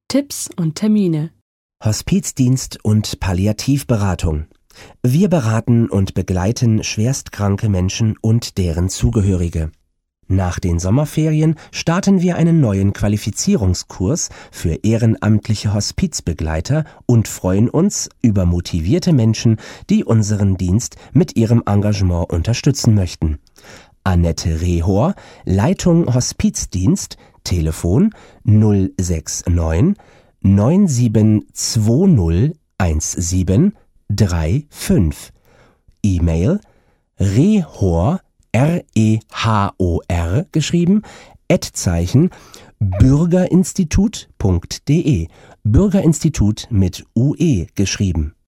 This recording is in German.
Tipps und Termine. Hospizdienst und Palliativberatung. Wir beraten und begleiten schwerstkranke Menschen und deren Zugehörige. Nach den Sommerferien starten wir einen neuen Qualifizierungskurs für ehrenamtliche Hospizbegleiter und freuen uns über motivierte Menschen, die unseren Dienst mit ihrem Engagement unterstützen möchten. Annette Rehor, Leitung Hospizdienst, Telefon 069 9720 1735, E-Mail rehor, R-E-H-O-R geschrieben, @bürgerinstitut.de, Bürgerinstitut mit UE geschrieben.